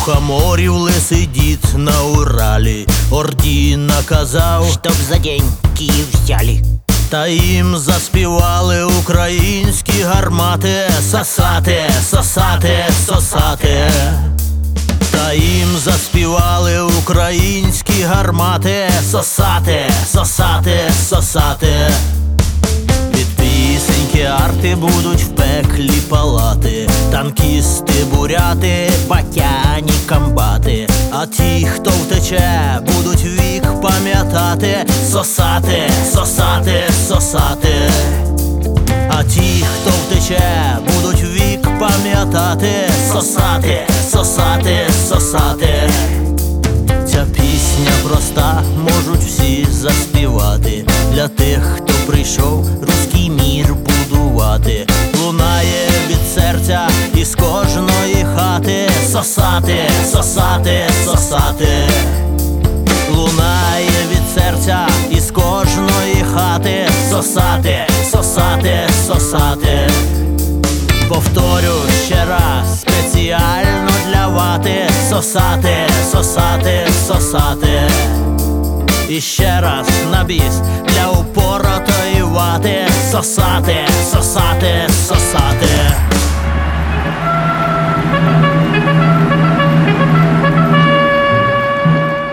Мухоморів лисий дід на Уралі орді наказав, чтоб за день Київ взяли. та їм заспівали українські гармати. Сосати, сосати, сосати. Та їм заспівали українські гармати. Сосати, сосати, сосати. Від пісеньки арти будуть в пеклі палати, танкісти, буряти, батяні, комбати. А ті, хто втече, будуть вік пам'ятати. Сосати, сосати, сосати. А ті, хто втече, будуть вік пам'ятати. Сосати, сосати, сосати. Ця пісня проста, можуть всі заспівати. Для тих, хто прийшов руський мір будувати. Лунає від серця із кожної хати. Сосати, сосати, сосати. Лунає від серця із кожної хати. Сосати, сосати, сосати. Повторю ще раз, спеціально для вати. Сосати, сосати, сосати. І ще раз на біс для упоротої вати. Сосати, сосати, сосати.